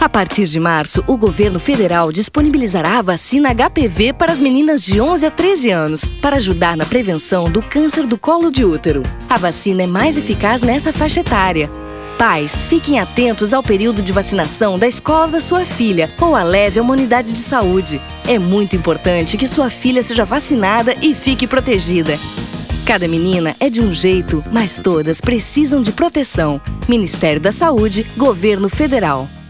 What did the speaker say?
A partir de março, o governo federal disponibilizará a vacina HPV para as meninas de 11 a 13 anos, para ajudar na prevenção do câncer do colo de útero. A vacina é mais eficaz nessa faixa etária. Pais, fiquem atentos ao período de vacinação da escola da sua filha ou a leve a uma unidade de saúde. É muito importante que sua filha seja vacinada e fique protegida. Cada menina é de um jeito, mas todas precisam de proteção. Ministério da Saúde, Governo Federal.